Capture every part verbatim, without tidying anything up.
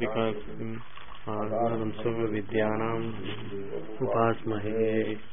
आगमनं सर्वविद्यानाम् उपास्महे.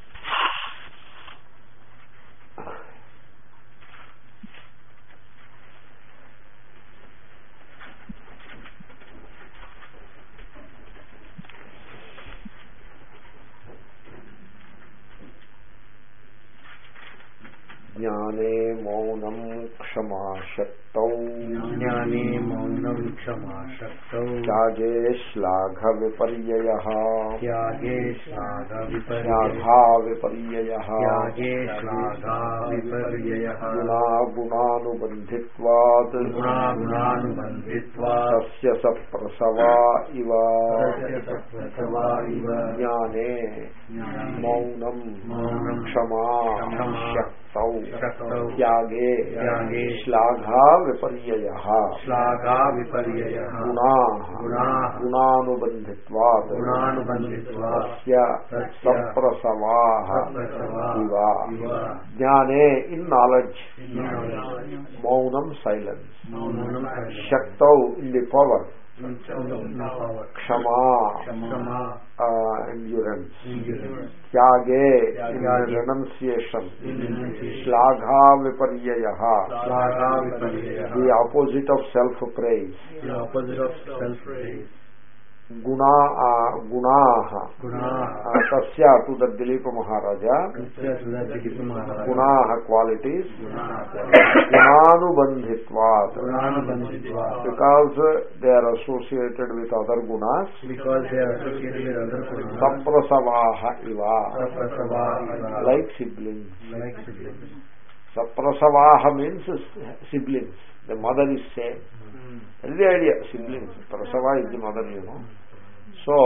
ज्ञाने मौनं क्षमा शक्तौ ज्ञाने मौनं क्षमा शक्तौ त्यागे श्लाघ विपर्ययः त्यागे श्लाघ श्लाघा विपर्ययः त्यागे श्लाघा विपर्ययः गुणा गुणानुबन्धित्वात् गुणा गुणानुबन्धित्वात् तस्य सप्रसवा इव सप्रसवा इव ज्ञाने मौनं मौनं क्षमा शक्तौ त्यागे त्यागे श्लाघा विपर्ययः श्लाघा विपर्ययः गुणाः गुणाः गुणानुबन्धित्वात् गुणानुबन्धित्वात् तस्य सप्रसवाः सप्रसवाः इव ज्ञाने in knowledge knowledge maunam silence मौनं shaktau in the power power kshama क्षमा uh, endurance endurance tyage in Tyage. renunciation Renunciation. shlagha viparyayah श्लाघा विपर्ययः the opposite of self praise the opposite of self praise guna uh, gunaah गुणाः uh, tasya to the Dilipa Maharaja तस्य सुदर्शित महाराज gunaah qualities गुणाः gunanubandhitvat गुणानुबन्धित्वात् because uh, they are associated with other gunas because they are associated with other gunas saprasavaha iva saprasava iva like siblings. like siblings. Saprasavaha means siblings. The mother is same. That is the idea. Siblings. Prasava is the mother, you know. So,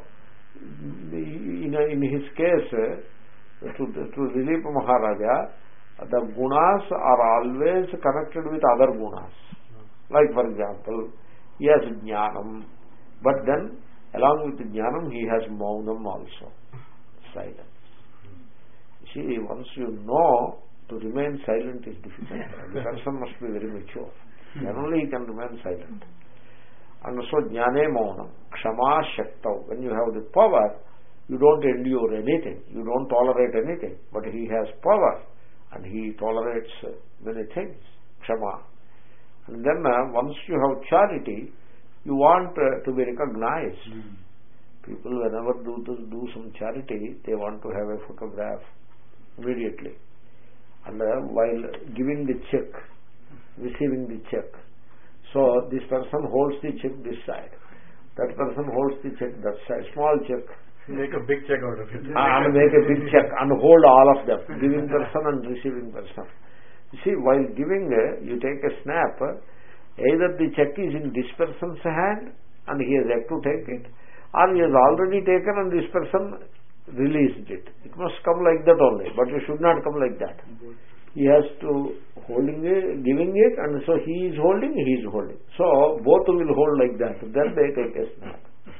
in, in his case, to, to Dilipa Maharaja, the gunas are always connected with other gunas. Like, for example, he has jnanam, but then along with jnanam he has maunam also, silence. See, once you know, to remain silent is difficult. The person must be very mature. Then only he can remain silent. And so jnane maunam, kshama shaktau. When you have the power, you don't endure anything, you don't tolerate anything, but he has power and he tolerates many things. Kshama. And then uh, once you have charity, you want uh, to be recognized. Mm. People whenever do this, do some charity, they want to have a photograph immediately. And uh, while giving the check, receiving the check, so this person holds the check this side, that person holds the check that side, small check. Make a big check out of it. And make a big check and hold all of them, giving person and receiving person. You see, while giving, uh, you take a snap, uh, either the check is in this person's hand and he has yet to take it, or he has already taken and this person released it. It must come like that only, but it should not come like that. He has to holding it, giving it, and so he is holding, he is holding. So both will hold like that. Then they take a snap.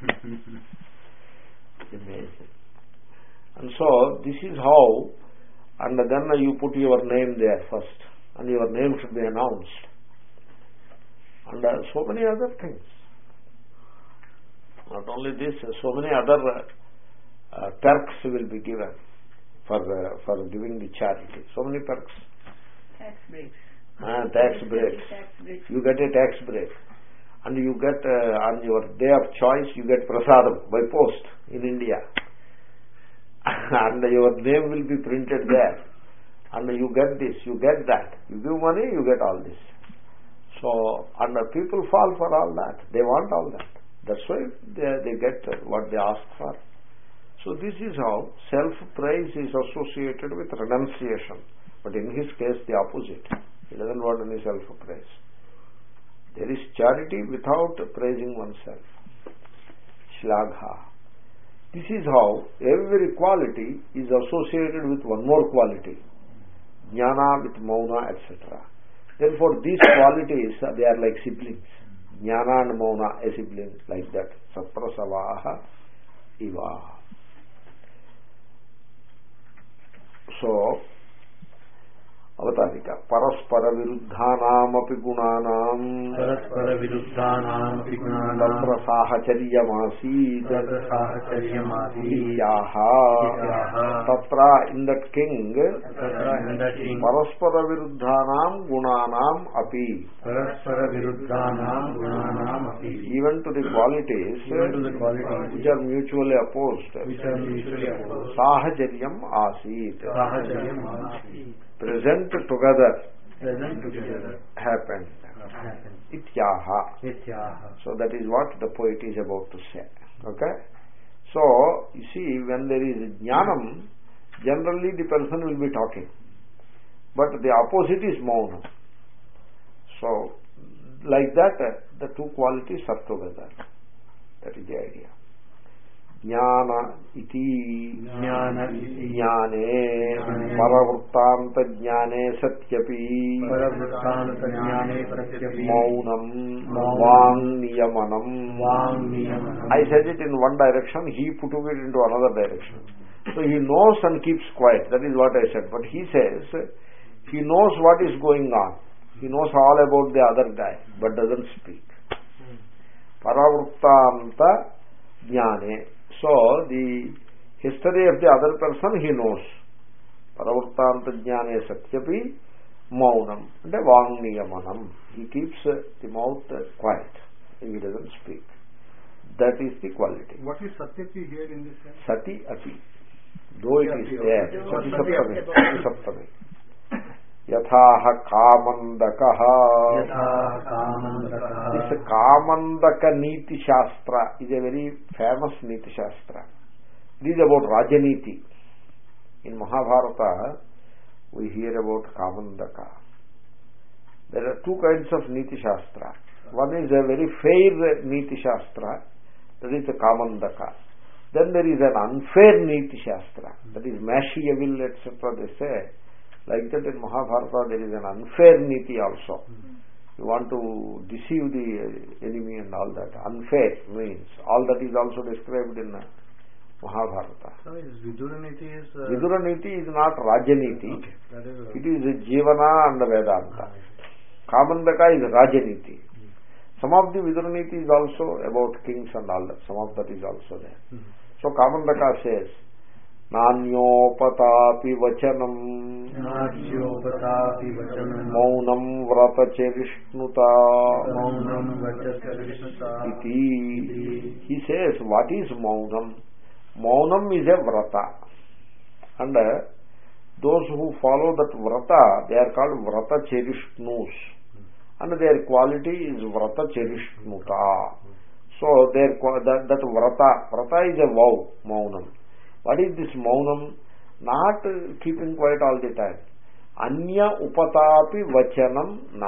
Amazing. And so this is how, and then you put your name there first, and your name should be announced, and uh, so many other things. Not only this, so many other uh, uh, perks will be given for uh, for giving the charity. So many perks. Tax breaks. Ah, tax breaks. Tax breaks. You get a tax break. And you get, uh, on your day of choice, you get prasadam by post in India. And your name will be printed there. And you get this, you get that. You give money, you get all this. So, and uh, people fall for all that. They want all that. That's why they, they get what they ask for. So this is how self-praise is associated with renunciation. But in his case, the opposite. He doesn't want any self-praise. There is charity without praising oneself. Shlagha. This is how every quality is associated with one more quality. Jnana with mauna, et cetera. Therefore, these qualities, they are like siblings. Jnana and mauna, a sibling, like that. Saprasavaha iva. So, అవతారిక పరస్పర విరుద్ధానామపి గుణానాం పరస్పర విరుద్ధానామపి గుణానాం తత్ర సాహచర్యమాసీత్ తత్ర సాహచర్యమాసీత్ ఇత్యాహ. తత్ర in that king తత్ర in that king పరస్పర విరుద్ధానాం గుణానాం అపి పరస్పర విరుద్ధానాం గుణానాం అపి even to the qualities even to the qualities which are mutually opposed which are mutually opposed సాహచర్యం ఆసీత్ సాహచర్యం ఆసీత్ present together present together happened happened ఇత్యాహ. ityaha. So that is what the poet is about to say. Okay, so you see, when there is jnanam, generally the person will be talking, but the opposite is mauna. So like that, the two qualities are together. That is the idea. జ్ఞాన ఇతి జ్ఞాన ఇతి జ్ఞానే పరవృత్తాంత జ్ఞానే సత్యపి పరవృత్తాంత జ్ఞానే సత్యపి మౌనం వాంగ్ నియమనం. వాంగ్ నియమనం. I said it in one direction, he put it into another direction. So he knows and keeps quiet. That is what I said. But he says he knows what is going on. He knows all about the other guy, but doesn't speak. Paravruttanta jnane. So the history of the other person he knows. Paravruttanta jnane satyapi maunam. And vang niyamanam. He keeps the mouth quiet. He doesn't speak. That is the quality. What is satyapi here in this sense? Sati ati. Though it is there. Sati saptami. Sati saptami. Yathaha kamandakaha. Yathaha kamandakaha. This Kamandaka Niti Shastra is a very famous Niti Shastra. It is about Rajaniti. In Mahabharata, we hear about Kamandaka. There are two kinds of Niti Shastra. One is a very fair Niti Shastra, that is the Kamandaka. Then there is an unfair Niti Shastra, that is Machiavelli, et cetera. They say, like that in Mahabharata there is an unfair Niti also. You want to deceive the enemy and all that. Unfair means all that is also described in Mahabharata. So is Viduraniti is uh, Viduraniti is not Rajaniti. okay. That is uh, It is Jivana and Vedanta. Kamandaka is Rajaniti. Some of the Viduraniti is also about kings and all that. Some of that is also there. hmm. So Kamandaka says, నాణ్యోపతాపి వచనం నాట్యోపతాపి వచనం మౌనం వ్రతచరిష్ణుత మౌనం వచస్కరిష్ణుత ఇది. He says, what is maunam? Maunam is a vrata. And uh, those who follow that vrata, they are called vrata cherishnus. And their quality is vrata cherishnuta. So their, that, that vrata, vrata is a vow, maunam. What is this maunam? Not keeping quiet all the time. Anya upatapi vachanam na.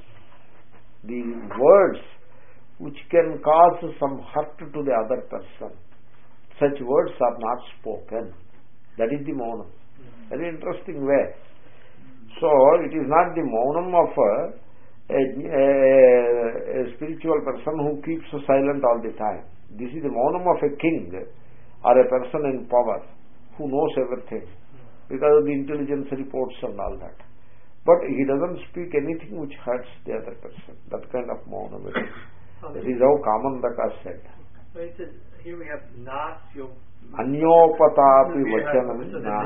The words which can cause some hurt to the other person, such words are not spoken. That is the maunam. Very interesting way. So it is not the maunam of a, a, a, a spiritual person who keeps silent all the time. This is the maunam of a king or a person in power who knows everything because of the intelligence reports and all that. But he doesn't speak anything which hurts the other person. That kind of maunam. That is how Kamandaka said. So he says, here we have nasyo. Anyopatapi vachanam na.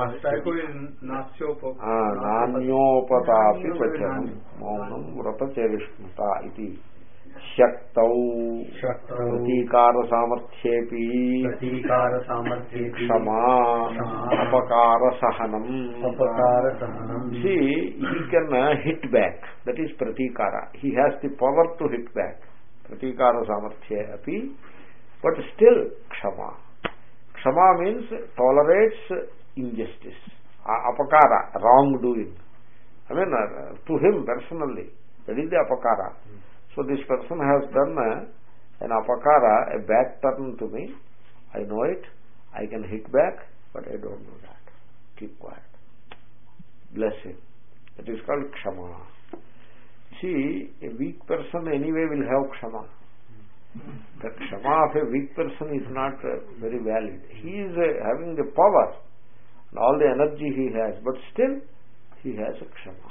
Nanyopatapi vachanam maunam vrata cherishmuta iti. Shaktau pratikara samarthyepi pratikara samarthyepi kshama apakara sahanam. apakara sahanam. See, he can uh, hit back. That is pratikara. He has the power to hit back. Pratikara samarthyepi. But still kshama. Kshama means tolerates injustice. Apakara, wrongdoing. I mean, uh, to him personally. That is the apakara. So this person has done uh, an apakara, a back turn to me. I know it. I can hit back, but I don't know that. Keep quiet. Bless him. That is called kshama. See, a weak person anyway will have kshama. The kshama of a weak person is not uh, very valid. He is uh, having the power and all the energy he has, but still he has a kshama.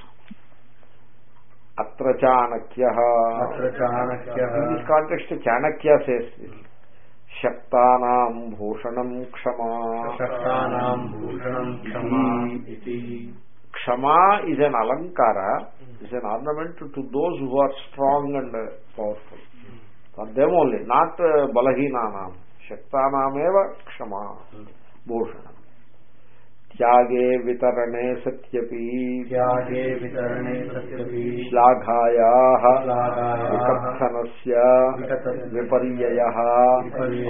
Atra Chanakyah. Atra Chanakyah. In this context, Chanakya says this. Shaktanam bhushanam kshama. Shaktanam bhushanam kshama iti. Kshama is an alankara, is an ornament to those who are strong and powerful. For them only, not uh, balahinanam. Shaktanam eva kshama bhushanam. Tyage vitarane satyapi. Tyage vitarane satyapi. Shlaghayaha. Shlaghayaha. Vikathanasya. Viparyayaha.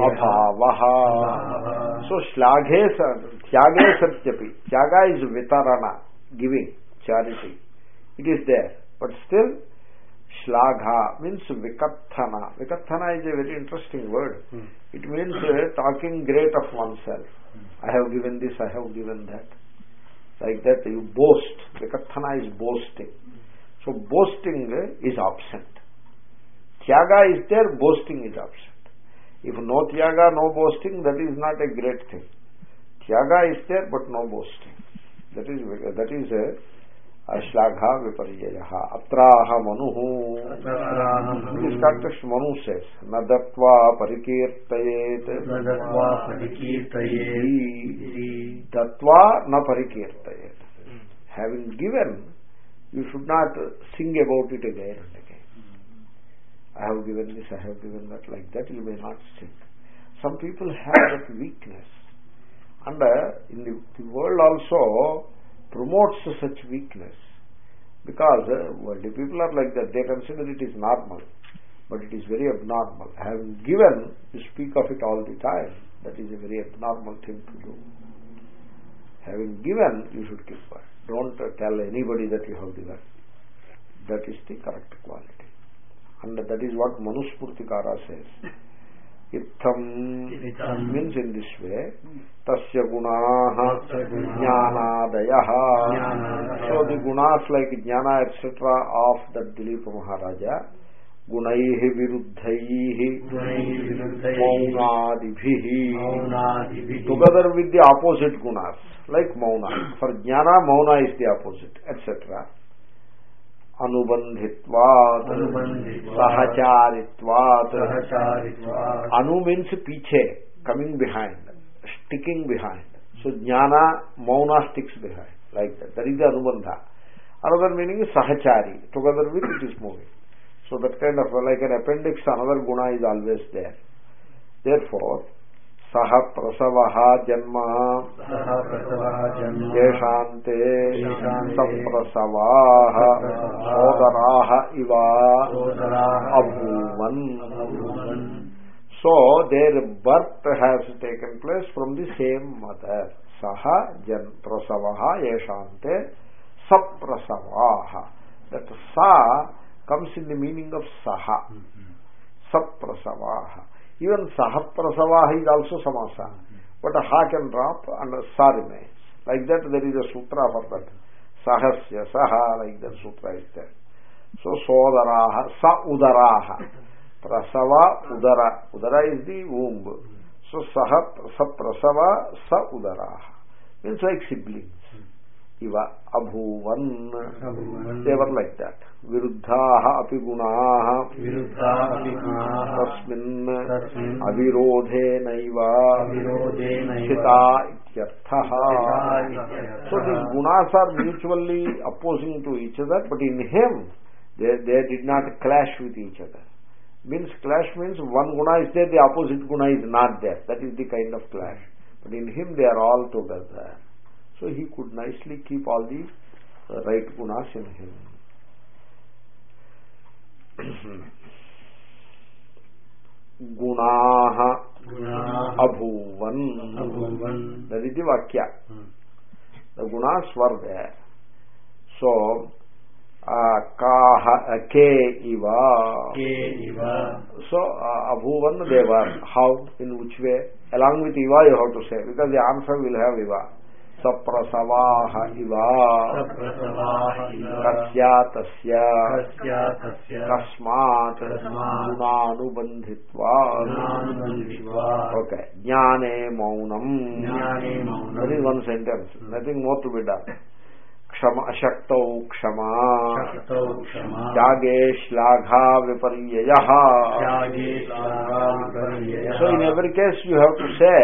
Abhavaha. So shlaghe tyage satyapi. Tyaga is vitarana, giving, charity. It is there. But still, shlagha means vikathana. Vikathana is a very interesting word. Hmm. It means uh, talking great of oneself. I have given this, I have given that. Like that, you boast. Vikathana is boasting. So boasting is absent. Tyaga is there, boasting is absent. If no tyaga, no boasting, that is not a great thing. Tyaga is there, but no boasting. That is that is a Ashlagha viparyayaha. Atraha manuhu. In this context, Manu says, Nadatva parikirtayet. Nadatva parikirtayet. Datva na parikirtayet. Having given, you should not sing about it again and again. I have given this, I have given that. Like that you may not sing. Some people have that weakness. And uh, in the, the world also promotes such weakness, because uh, worldly people are like that. They consider it is normal, but it is very abnormal. Having given, you speak of it all the time. That is a very abnormal thing to do. Having given, you should keep quiet. Don't uh, tell anybody that you have given. That is the correct quality, and that is what Manuspurtikara says. Itham means in this way, tasya gunaha jnanadayaha. So the gunas like jnana et cetera of that Dilipa Maharaja, gunaihi viruddhaihi maunadibhihi, together with the opposite gunas like mauna. For jnana, mauna is the opposite, et cetera. Anubandhitvat, sahacharitvat. Anu means piche, coming behind, sticking behind. So jnana, mauna sticks behind, like that. That is the anubandha. Another meaning is sahachari, together with it is moving. So that kind of like an appendix, another guna is always there. Therefore, saha prasavaha janma yeshante saprasavaha sodaraha iva abhuvan. So their birth has taken place from the same mother. Saha jan prasavaha yeshante saprasavaha. That sa comes in the meaning of saha. Saprasavaha. Even sahaprasavaha is also samasa, but a ha can drop and a sa remains. Like that there is a sutra for that. Sahasya, saha, like that sutra is there. So sodaraha, sa udaraha. Prasava, udara. Udara is the womb. So saha, saprasava, sa udaraha. Means like siblings. Iva, abhuvan. They were like that. Viruddhaha api gunaha tasmin avirodhe naiva sthita ityarthaha. So these gunas are mutually opposing to each other, but in him they, they did not clash with each other. Means clash means one guna is there, the opposite guna is not there. That is the kind of clash. But in him they are all together. So he could nicely keep all the uh, right gunas in him. Gunaha abhuvan. That is the vakya. The gunas were there. So kaha ke iva. So abhuvan they were. How? In which way? Along with iva you have to say, because the answer will have iva. Saprasavaha iva kasya tasya kasmat gunanubandhitva. Okay. Jnane maunam. That is one sentence. Nothing more to be done. క్షమ శక్తౌ క్షమా शक्तौ क्षमा త్యాగే శ్లాఘా విపర్యయః. त्यागे श्लाघा विपर्ययः. So in every case you have to say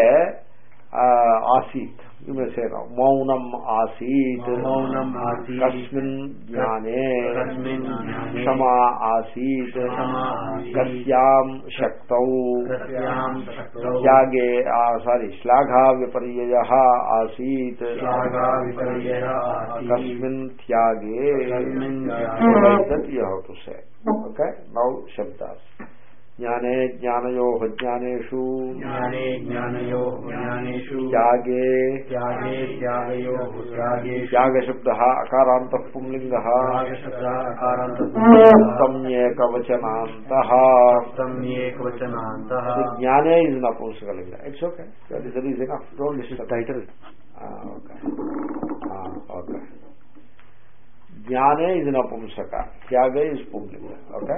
ఆసీత్. You May say now మౌనం ఆసీత్. मौनम् आसीत् కస్మిన్ జ్ఞానే कस्मिन् ज्ञाने క్షమా ఆసీత్. क्षमा आसीत् కస్యాం శక్తౌ तस्यां शक्तौ త్యాగే సారీ శ్లాఘా విపర్యయః ఆసీత్. श्लाघा विपर्ययः आसीत् కస్మిన్ త్యాగే. कस्मिन् So ज्ञाने like that you have to say. Okay, now shabdas. జ్ఞానే జ్ఞానయోః జ్ఞానేషు ज्ञाने ज्ञानयोः ज्ञानेषु త్యాగే. त्यागे त्यागयोः त्यागेषु త్యాగ శబ్ద అకారాంత పుంలింగ त्यागशब्दः अकारान्तः సమ్యేకవచనాంతః. सम्येकवचनान्तः జ్ఞానే ఇస్ నపుంసకలింగ. It's okay, that is reason enough. Don't disturb title. Okay okay. జ్ఞానే ఇస్ నపుంసక, త్యాగే ఇస్ పుంలింగ. ఓకే.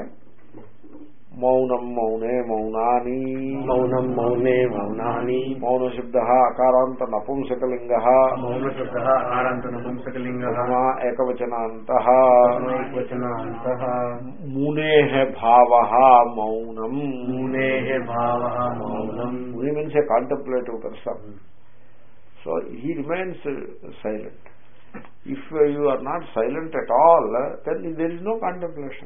మౌనం మౌనే మౌనాని. मौनं मौने मौनानि మౌన శబ్ద అకారాంత నపుంసకలింగ मौनशब्दः आकारान्तनपुंसकलिङ्गः ఏకవచనాంతః. एकवचनान्तः మునేః భావః మౌనం. मुनेः भावः मौनम् ముని means a contemplative person. So he remains silent. If you are not silent at all, then there is no contemplation.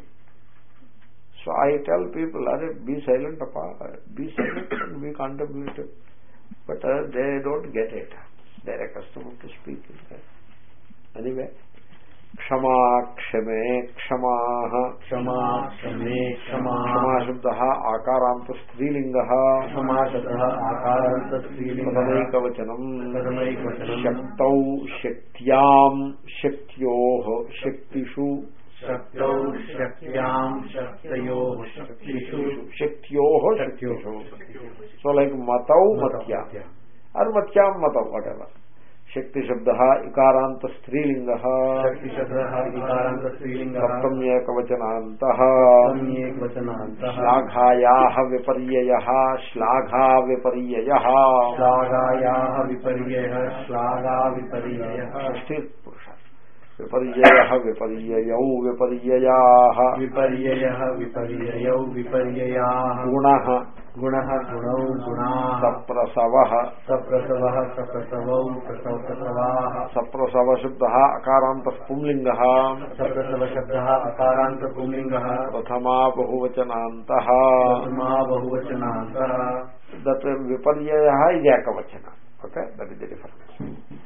So I tell people, Are, be silent, appa, be silent and be contemplative. But uh, they don't get it. They are accustomed to speak in that. Anyway, क्षमा क्षमे क्षमाः. क्षमा क्षमे क्षमा क्षमा शब्दः आकारान्त स्त्रीलिङ्गः. क्षमा शब्दः आकारान्तस्त्रीलिङ्गः प्रथमैकवचनम्. प्रथमैकवचनम्. शक्तौ शक्त्यां शक्त्योः शक्तिषु. शक्तौ शक्त्यां शक्तयोः शक्तिषु शक्त्योः शक्तिषु. So like matau matya or matyam matau, whatever. शक्ति शब्दः इकारान्त स्त्रीलिङ्गः. शक्ति शब्दः इकारान्तस्त्रीलिङ्गः सप्तम्येकवचनान्तः. सम्येकवचनान्तः. श्लाघायाः विपर्ययः श्लाघा विपर्ययः. श्लाघायाः विपर्ययः श्लाघा विपर्ययः. षष्ठी पुरुष. विपर्ययः विपर्ययौ विपर्ययाः. विपर्ययः विपर्ययौ विपर्ययाः. गुणः गुणः गुणौ गुणाः. सप्रसवः. सप्रसवः सप्रसवौ प्रसवप्रसवाः. सप्रसव शब्दः अकारान्तः पुंलिङ्गः. सप्रसवशब्दः अकारान्तपुंलिङ्गः. प्रथमा बहुवचनान्तः. प्रथमा बहुवचनान्तः. दत् विपर्ययः इति एकवचन. Okay, that is the difference.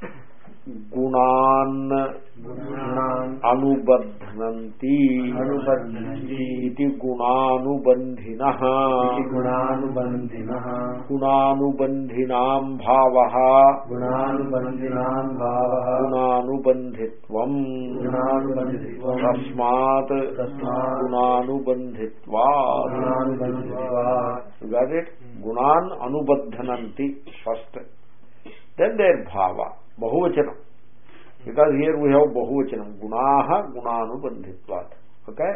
गुणान् गुणान् अनुबध्नन्ति अनुबध्नन्ति इति गुणानुबन्धिनः. इति गुणानुबन्धिनः. गुणानुबन्धिनां भावः गुणानुबन्धिनां भावः गुणानुबन्धित्वम्. गुणानुबन्धित्वम्. तस्मात् तस्मात् गुणानुबन्धित्वात्. गुणानुबन्धित्वात्. You got it? गुणान् अनुबध्नन्ति first. Then their bhava. Bahuvachanam. Because here we have bahuvachanam. Gunaha gunanubandhitvat. Okay?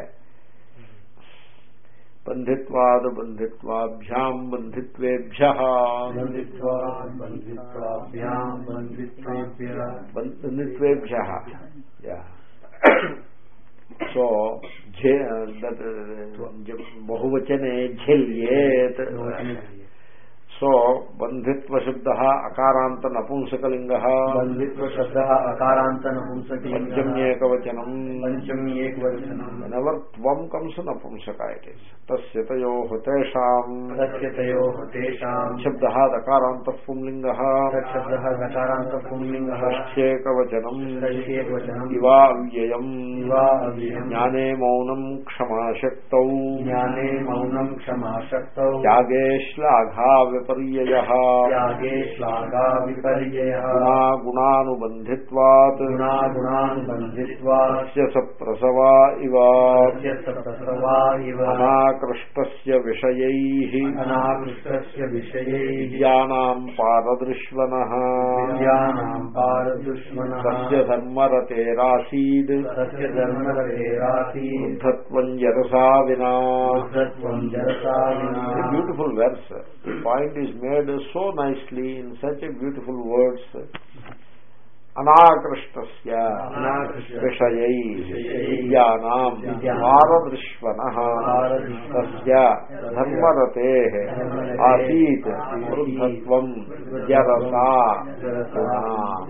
Bandhitvad bandhitvabhyam bandhitvebhyah. बन्धित्वात् बन्धित्वाभ्यां बन्धित्वेभ्यः. Bandhitvebhyah. Yeah. So, that bahuvachane jhalyet. So, bandhitva shabdah akaranta napumsakalingaha. बन्धित्व शब्दः अकारान्त नपुंसकलिङ्गः. Panchamyekavachanam. पञ्चम्येकवचनम्. Whenever tvam comes napumsaka it is. Tasya tayoh tesham. तस्य तयोः तेषां. शब्दः दकारान्तः पुंलिङ्गः. तच्छब्दः दकारान्तपुंलिङ्गः. षष्ठ्येकवचनम्. षष्ठ्येकवचनम्. इवा अव्ययम्. इवा अव्ययम्. ज्ञाने मौनं क्षमाशक्तौ. ज्ञाने मौनं क्षमा शक्तौ. त्यागे श्लाघा विपर्ययः. त्यागे श्लाघा विपर्ययः. गुणा गुणानुबन्धित्वात्. गुणा गुणानुबन्धित्वात्. तस्य सप्रसवा इव. तस्य सप्रसवा इव. अनाकृष्टस्य विषयैः. अनाकृष्टस्य विषयैः. विद्यानां पारदृश्वनः. विद्यानां पारदृश्वनः. तस्य धर्मरतेरासीद्. तस्य धर्मरतेरासीत्. बुद्धत्वं जरसा विना. बुद्धत्वं जरसा विना. A beautiful verse. The point is made so nicely in such a beautiful words. అనాకృష్టస్య అనాకృష్ట విషయై విషయై విద్యానాం విద్యానాం వారదృష్వనః వారదృష్వనః తస్య ధర్మరతేః ఆసీత్ వృద్ధత్వం జరసా గుణా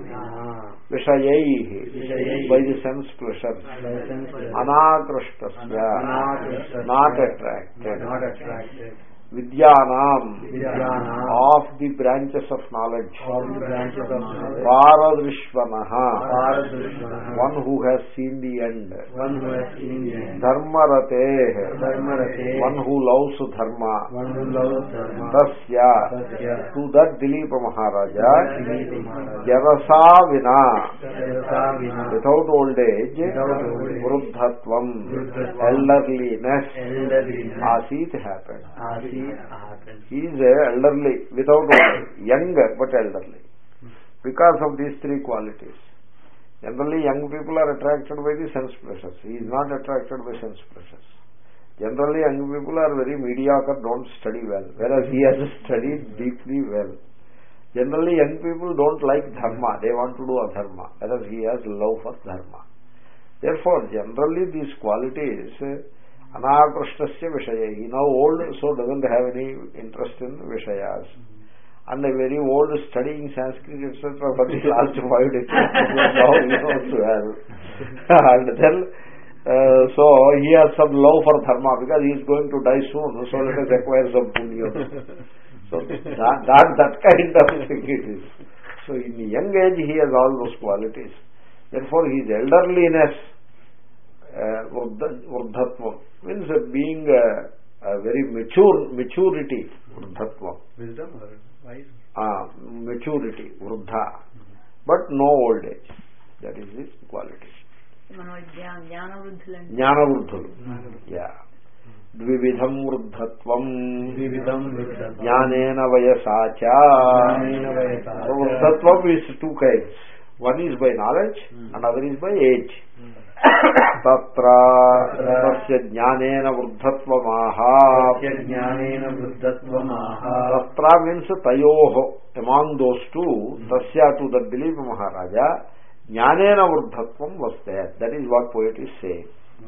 విషయై బై ది సెన్స్ ప్లెషర్స్ అనాకృష్టస్య నాట్ అట్రాక్టెడ్ not attracted విద్యానాం విద్యానాం of the branches of knowledge of the branches of knowledge పారదృష్వనః Paradrishvanaha, one who has seen the end one who has seen the end ధర్మరతేః Dharmarate, one who loves dharma one who loves dharma తస్య Tasya, to that Dilipa Maharaja Dilepa Maharaja, జరసా వినా Jarasa Vina, without old age Without old age, వృద్ధత్వం వృద్ధత్వం, elderliness elderliness, ఆసీత్ happen Asi happened. he is elderly without old age, young but elderly, because of these three qualities. Generally young people are attracted by the sense pleasures. He is not attracted by sense pleasures. Generally young people are very mediocre, don't study well, whereas he has studied deeply well. Generally young people don't like dharma, they want to do adharma, whereas he has love for dharma. Therefore generally these qualities anakrushtasya vishaya, he now old, so doesn't have any interest in vishayas, and a very old studying Sanskrit etc for the last five decades now he knows well. And then uh, so he has some love for dharma because he is going to die soon, so let us acquire some punya. So that, that that kind of thing it is. So in young age he has all those qualities, therefore his elderliness, uh, vruddhatvam means uh, being uh, a very mature maturity, vruddhatvam, Wisdom or wise? uh, maturity, vruddha, but no old age, that is his quality. మనం జ్ఞా- జ్ఞాన వృద్ధులంటే జ్ఞాన వృద్ధులు, yeah. ద్వివిధం వృద్ధత్వం Vividam Vividam. జ్ఞానేన వయసా చ. Gnanena vayasa cha. వృద్ధత్వం is two kinds, one is by knowledge and other is by age. తత్ర తస్య జ్ఞానేన వృద్ధత్వమాహ. Tasya జ్ఞానేన వృద్ధత్వమాహ. తత్ర మీన్స్ తయోః, అమాంగ్ దోస్ టూ, తస్య టు ద దిలీప్ మహారాజా జ్ఞానేన వృద్ధత్వం వస్తే, that is what poet is saying.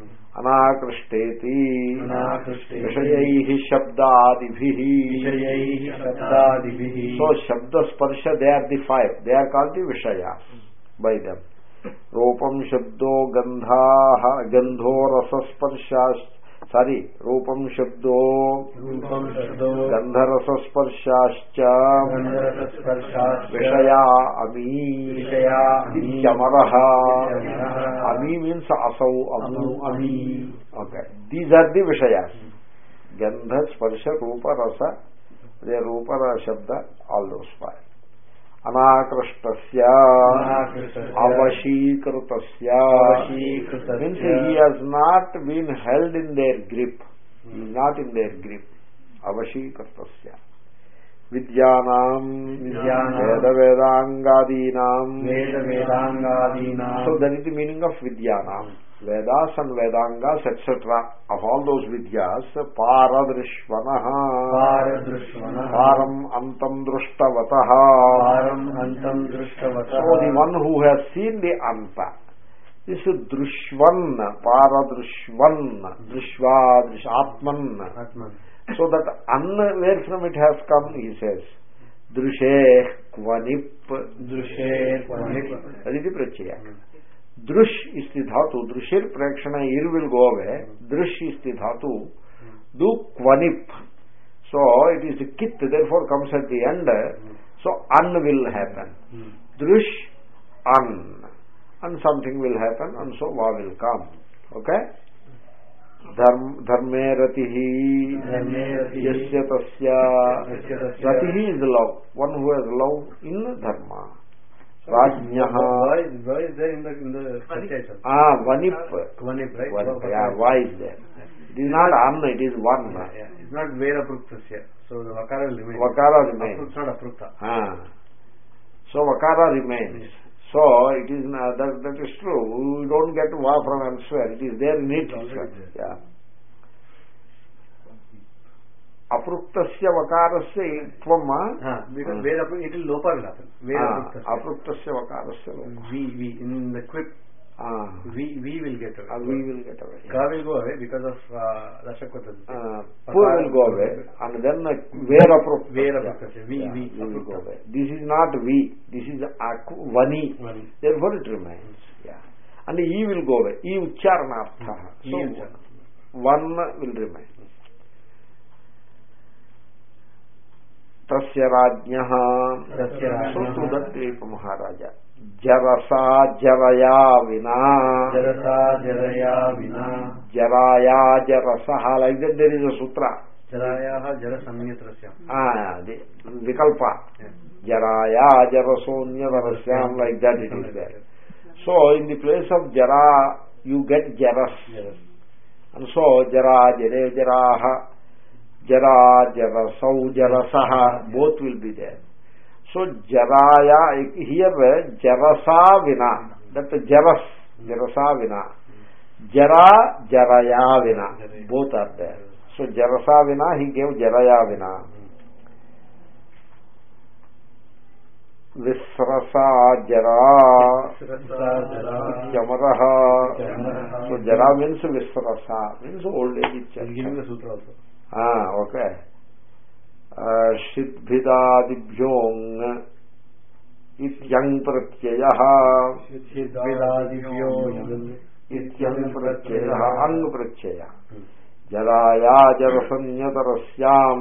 అనాకృష్టేతి అనాకృష్టేతి విషయైః శబ్దాదిభిః. విషయైః శబ్దాదిభిః. సో శబ్ద స్పర్శ, they are the five, they are called the విషయాస్ బై దెమ్. రూపం శబ్దో గంధాః గంధో రసస్పర్శాశ్చ, సారీ రూపం శబ్దో రూపం శబ్దో గంధరసస్పర్శాశ్చ గంధరసస్పర్శాశ్చ విషయా అమీ విషయా అమీ ఇత్యమరః. ఇత్యమరః. అమీ మీన్స్ అసౌ, అము, అమీ. అమీ. ఓకే, దీస్ ఆర్ ది విషయాస్. గంధ స్పర్శ రూప రస, అదే రూప శబ్ద, ఆల్ దోస్ ఫైవ్. అనాకృష్టస్య అనాకృష్టస్య అవశీకృతస్య అవశీకృతస్య means he has not been held in their grip, he is not in their grip. అవశీకృతస్య విద్యానాం విద్యానాం వేద వేదాంగాదీనాం. వేద వేదాంగాదీనాం. So that is the meaning of విద్యానాం. Vedas and Vedangas et cetera, of all those vidyas, paradrishvanah, Paradrishvanah, param antam drushtavatah. Param antam drushtavatah. So the one who has seen the anta, this drushvan, paradrishvan, drishva, drishatman. Atman. So that an, where from it has come, he says, drushe kvanip. Drushe kvanip. That is the prachaya. Drush is the dhatu, drushir prekshana, ear will go away. Drush is the dhatu, do kvanip. So it is the kit, therefore comes at the end. So an will happen. Drush, an. And something will happen, and so va will come. Okay? Dharm, dharme ratihi, Dharme ratihi, yasya tasya. Yasya tasya. Ratihi is love, one who has love in dharma. Rajnyah. Why why is there in the in the sentence? Ah, vanip. Kvanip, right? Vanip. Yeah, why is there? It is not an, it is one. Yeah, yeah. It's not Veda Pruktasya. So the Vakara will remain. Vakara remains. It's not Aprukta. Ah. So Vakara remains. So it is not, that, that is true. We don't get va from elsewhere. It is there in it. It's already there. Yeah. అపృక్తస్య వకారస్య త్వమ్మా because where it will lopa will happen. Where అపృక్తస్య వకారస్య we we in the quip ah we we will get away. we will get away. Ka will go away because of Rashakota. Uh, Pur will go away and then uh, where apruktasya. Where apruktasya. We yeah, we, we will go away. This is not we. This is aku, vani. vani. Therefore it remains. Yeah. And e will go away. E uchcharanartha. So one will remain. Tasya rajnyah. So to that Kripa Maharaja. Jarasa jaraya vina. Jarasa jaraya vina. Jaraya jarasaha. Like that there is a sutra. Jaraya jarasamyatrasya. Ah, the vikalpa. Yeah. Jaraya jarasonyatrasyam. Like that it is there. So in the place of jara, you get jaras. Yes. And so jara jare jaraha. Jara jarasau jarasaha. Both will be there. So jaraya, here jarasa vina, that jaras, jarasa vina, jara jaraya vina, both are there. So jarasa vina, he gave jaraya vina. Visrasa jara, jamaraha. So jara means visrasa, means old age itself. He's giving the sutra also. Ah, okay. Shidbhidadibhyong ityang pratyayah ityang pratyayah ang pratyaya jaraya jarasanyatarasyam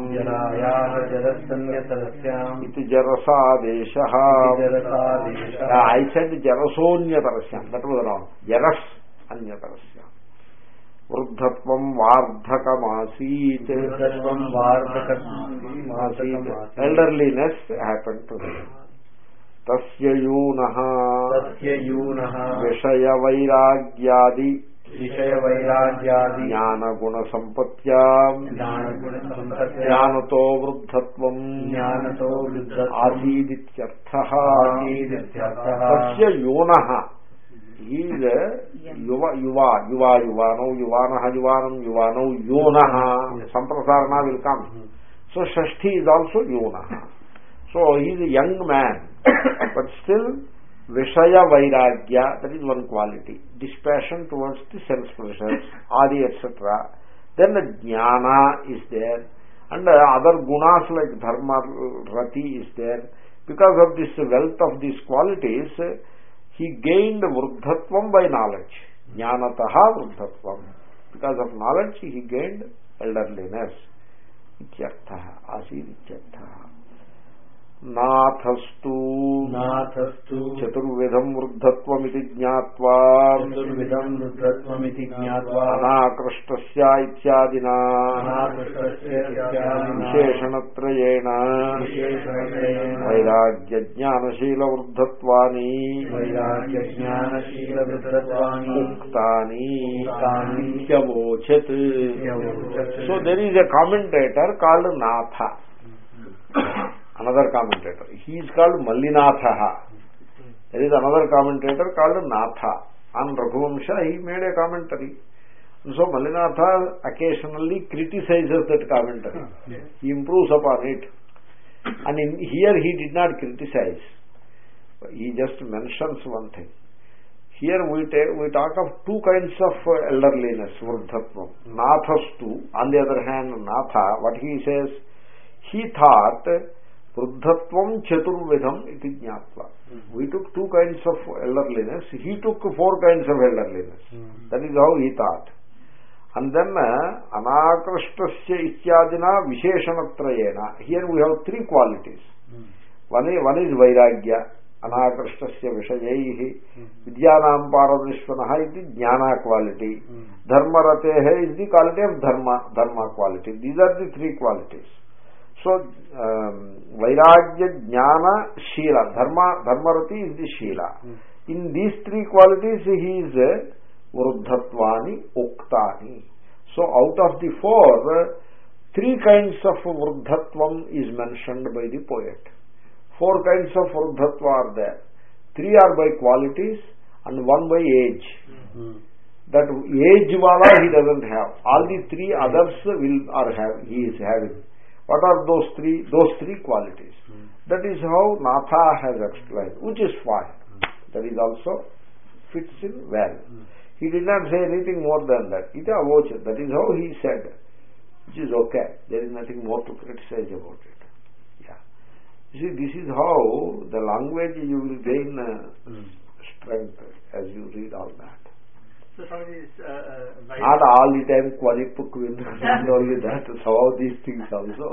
iti jarasadeshah. I said jarasonyatarasyam, that was wrong. Jaras anyatarasyam. వృద్ధత్వం వార్ధకమాసీత్. Elderliness happen to him. తస్య యూనః విషయ వైరాగ్యాది జ్ఞానగుణ సంపత్త్యా జ్ఞానతో వృద్ధత్వం ఆసీదిత్యర్థః. తస్య యూనః, he is a yuva yuva yuva yuvanau yuvanah yuvanam yuvanau yonah. Samprasarana will come. So Shashti is also yonah. So he is a young man, but still Vishaya Vairagya, that is one quality. Dispassion towards the sense pleasures, Adi, et cetera. Then the Jnana is there, and the other gunas like Dharma, Rati is there. Because of this wealth of these qualities, he gained vruddhatvam by knowledge. Jnanataha vruddhatvam. Because of knowledge he gained elderliness. Ityarthaha. Asid ityarthaha. Nathastu Nathastu Chaturvidham vruddhatvam iti jnatva Chaturvidham vruddhatvam iti jnatva Anakrishtasya ityadina Visheshanatrayena Vairagya jnanashila vruddhatvani Vairagya vruddhatvani Uktani Ityavochat. So there is a commentator called Natha. Another commentator. He is called Mallinatha. There is another commentator called Natha. On Raghuvamsha he made a commentary. And so Mallinatha occasionally criticizes that commentary. Yes. He improves upon it. And in, here he did not criticize. He just mentions one thing. Here we, take, we talk of two kinds of elderliness, vruddhatvam. Nathastu, on the other hand, Natha, what he says, he thought vruddhatvam chaturvidham iti jnatva. We took two kinds of elderliness. He took four kinds of elderliness. Mm-hmm. That is how he thought. And then uh, anakrishtasya ityadina visheshanatrayena. Here we have three qualities. Mm-hmm. One is, one is vairagya. Anakrishtasya vishayaihi. Mm-hmm. Vidyanam paradrishvanaha iti jnana quality. Mm-hmm. Dharmarateha is the quality of dharma, dharma quality. These are the three qualities. So, um, Vairagya, Jnana, Shila. Dharma, Dharmarati is the Shila. Mm. In these three qualities, he is uh, Vruddhatvani, Uktani. So, out of the four, uh, three kinds of Vruddhatvam is mentioned by the poet. Four kinds of Vruddhatva are there. Three are by qualities and one by age. Mm. That age wala he doesn't have. All the three others will are have, he is having. What are those three? Those three qualities. Hmm. That is how Natha has explained, which is fine. That is also fits in well. Hmm. He did not say anything more than that. Ita avocha. That is how he said, which is okay. There is nothing more to criticize about it. Yeah. You see, this is how the language you will gain uh, Hmm. strength as you read all that. So Swamiji, uh, uh, Not all the time Qualipukvin and only that, some of these things also.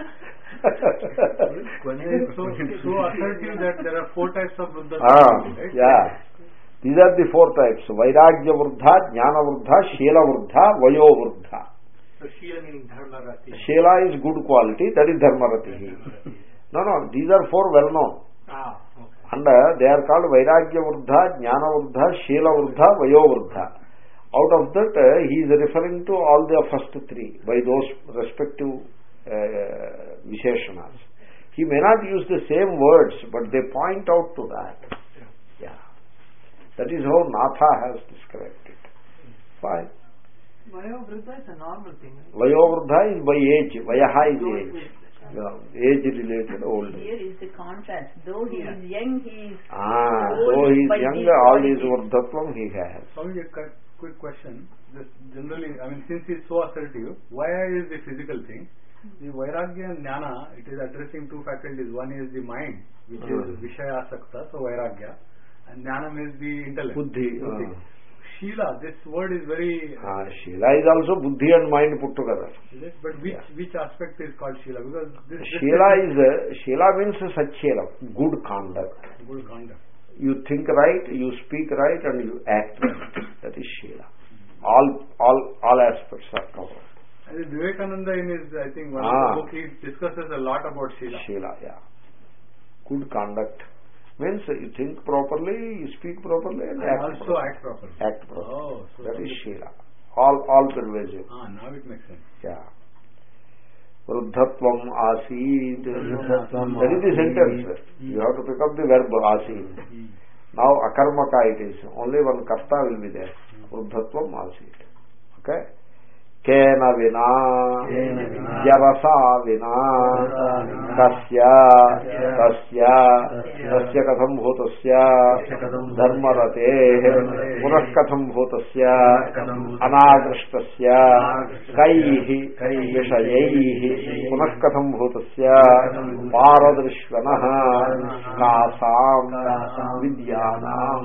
Quanya is so, so assertive that there are four types of Buddha. Ah, Right? yeah. These are the four types. Vairagya Vruddha, Jnana Vruddha, Shila Vruddha, Vayo Vruddha. so Shila meaning Dharma Rati. Shila is good quality, that is Dharmarati. No, no, these are four well known. Ah, okay. And uh, they are called Vairagya Vruddha, Jnana Vruddha, Shila Vruddha, Vayo Vruddha. Out of that, uh, he is referring to all the first three by those respective uh, Visheshanas. He may not use the same words, but they point out to that. Yeah. That is how Natha has described it. Fine. Vayovriddha is a normal thing. Right? Vayovriddha is by age. Vayaha is age. Yeah. Age related old age. Here is the contrast. Though he Yeah. is young, he is Ah, old so he is by young, these all his qualities. Vruddhatvam he has. Swamiji, a quick- quick question. Just generally, I mean, since he is so assertive, Vaya is the physical thing. The Vairagya and Jnana, it is addressing two faculties. One is the mind, which Hmm. is Vishaya Asakta, so Vairagya. And Jnana means the intellect. Buddhi. Buddhi. Uh, Sheila, this word is very... ah, Shila is also Buddhi and mind put together. Is it? But which Yeah. which aspect is called Sheila? Because this... this Shila is, uh, Shila means Satchela, good conduct. good conduct. You think right, you speak right, and you act right. That is Shila. All, all, all aspects are covered. And Vivekananda in his, I think, one Ah. of the book, he discusses a lot about Sheila. Shila, yeah. Good conduct means you think properly, you speak properly, and, And act also properly. act properly. Act properly. Oh, so That that is is- Shila. All, all pervasive. Ah, now it makes sense. Yeah. Vruddhatvam asid. Vruddhatvam That is the asid. sentence. You have to pick up the verb asid. Now akarmaka it is. Only one karta will be there. Vruddhatvam asid. Okay. Kena vina, jarasa vina, kasya, tasya, tasya katham bhutasya, dharmarate, punah katham bhutasya, anagrishtasya, kaihi, vishayaihi, punah katham bhutasya, paradrishvanah, kasam, vidyanam.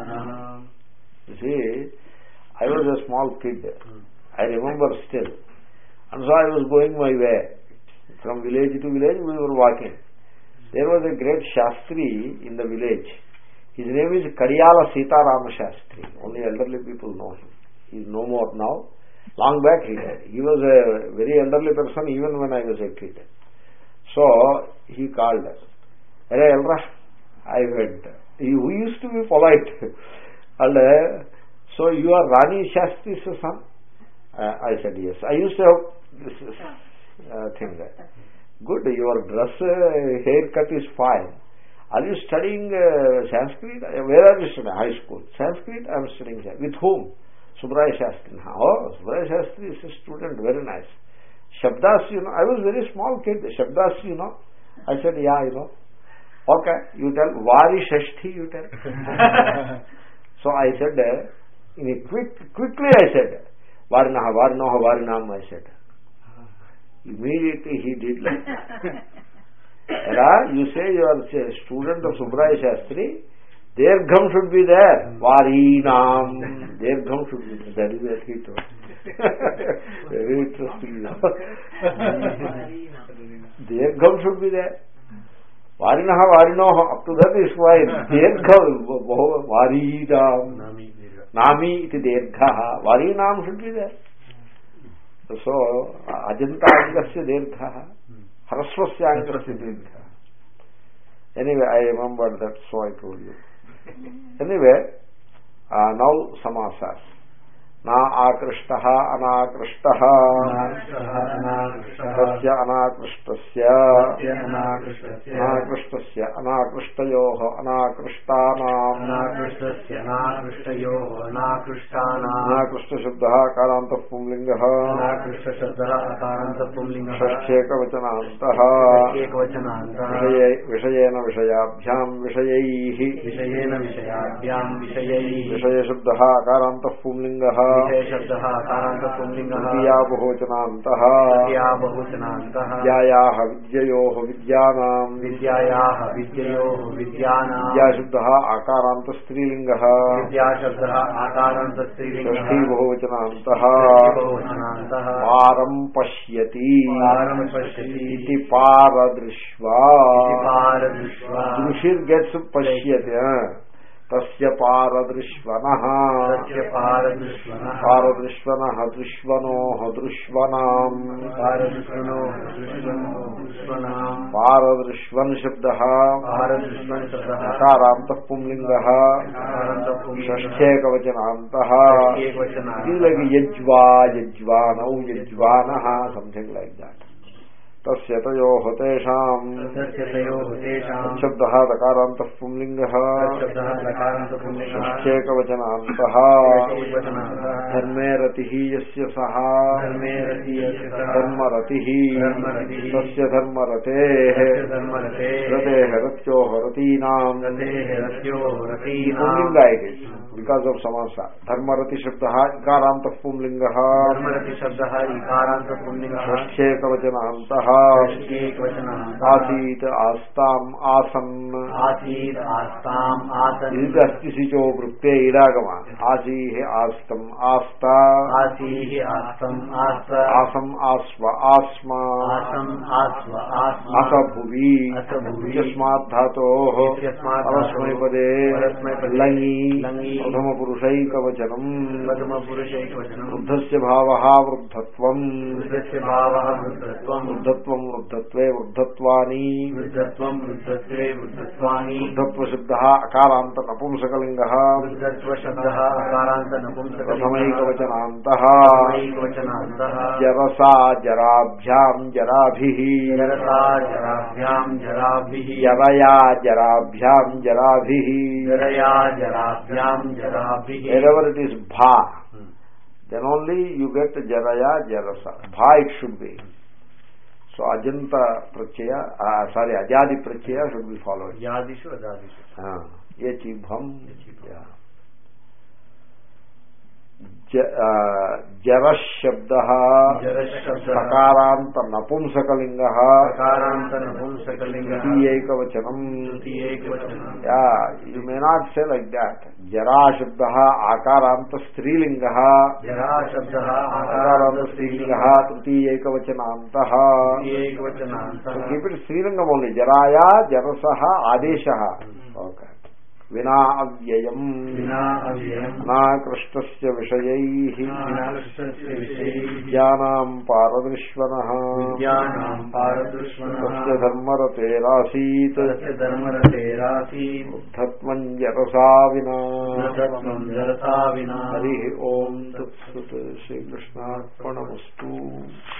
You see, I was a small kid. I remember still. And so I was going my way. From village to village we were walking. There was a great Shastri in the village. His name is Kadiyala Sitarama Shastri. Only elderly people know him. He is no more now. Long back he died. He was a very elderly person even when I was a kid. So he called us. Hey Elra, I went. He used to be polite. And uh, so you are Rani Shastri's son? Uh, I said yes. I used to have this uh, thing. Good, your dress, uh, haircut is fine. Are you studying uh, Sanskrit? Where are you studying? High school. Sanskrit? I am studying Sanskrit. With whom? Subraya Shastri. Oh, Subraya Shastri is a student. Very nice. Shabdas, you know. I was very small kid. Shabdas, you know. I said, yeah, you know. Okay, you tell. Vari Shashti, you tell. So I said, uh, in a quick, quickly I said, Varnaha, Varnaha, Varnam, I said. Immediately he did like that. Era, you say you are a student of Subraya Shastri, Dergham should be there. Varinam. Dergham should be there. That is what he told. Very interesting. Dergham should be there. Varinaha, Varinoha. Up to that is why Dergham, Varinam. Nami iti derghaha. Varinam should be there. So, Ajanta Angasya derghaha. Haraswasya Angasya derghaha. Anyway, I remember that, so I told you. Anyway, uh, now samasas. నా ఆకృష్టః అనాకృష్టః తస్య అనాకృష్టస్య అనాకృష్టస్య అనాకృష్టయోః అనాకృష్టానాం అనాకృష్ట శబ్దః అకారాంతః పుంలింగః షష్ఠేకవచనాంతః విషయేన విషయాభ్యాం విషయైః విషయశబ్దః అకారాంతః పుంలింగః తృతీయా బహువచనాంతః విద్యాయాః విద్యయోః విద్యానాం విద్యాశబ్దః అకారాంతః స్త్రీలింగః షష్ఠీ బహువచనాంతః పారం పశ్యతి ఇది పారదృష్వా దృశిర్ gets పశ్యతి తస్య పారదృష్వనః పారదృష్వనః దృష్వనోః దృష్వనాం పారదృష్వన్ శబ్దః అకారాంతః పుంలింగః షష్ఠేకవచనాంతః లైక్ యజ్వా యజ్వానౌ యజ్వానః సంథింగ్ లైక్ దాట్ తస్య తయోః తేషాం శబ్దః దకారాంతః పుంలింగః షష్ఠేకవచనాంతః ధర్మే రతిః యస్య సః ధర్మరతిః తస్య ధర్మరతేః రతేః రత్యోః రతీనాం పుంలింగ ఇట్ ఇస్ బికాస్ ఆఫ్ సమాస ధర్మరతి శబ్దః ఇకారాంతః పుంలింగః షష్ఠేకవచనాంతః ఆసీత్ ఆస్తాం ఆసన్ ఇది అస్తి శిచో వృత్తే ఇడాగమ ఆసీః ఆస్తం ఆస్తా ఆసం ఆస్వ ఆస్మా అస భువి ఇత్యస్మాత్ ధాతోః పరస్మైపదే లంగి ప్రథమ పురుషైకవచనం వృద్ధస్య భావః వృద్ధత్వం వృద్ధత్వం వృద్ధత్వే వృద్ధత్వాని వృద్ధత్వ శబ్దః అకారాంత నపుంసకలింగః ప్రథమైకవచనాంతః జరసా జరాభ్యాం జరాభిః జరయా జరాభ్యాం జరాభిః wherever it is bha, then only you get jaraya jarasa. Bha it should be. So ajanta pratyaya, uh, sorry, ajadi pratyaya should be followed. Yadishu ajadishu. Ah, yachibham. Yeah. జరస్ శబ్దః సకారాంత నపుంసకలింగః తృతీయైకవచనం. You may not say like that. జరా శబ్దః ఆకారాంత స్త్రీలింగః ఆకారాంత స్త్రీలింగః తృతీయైకవచనాంతః. కీప్ ఇట్ స్త్రీలింగం ఓన్లీ. జరాయా జరసః ఆదేశః. ఓకే. వినా అవ్యయం అనాకృష్టస్య విషయైః విద్యానాం పారదృష్వనః తస్య ధర్మరతేరాసీత్ వృద్ధత్వం జరసా వినా. హరి ఓం తత్సత్. శ్రీకృష్ణార్పణమస్తు.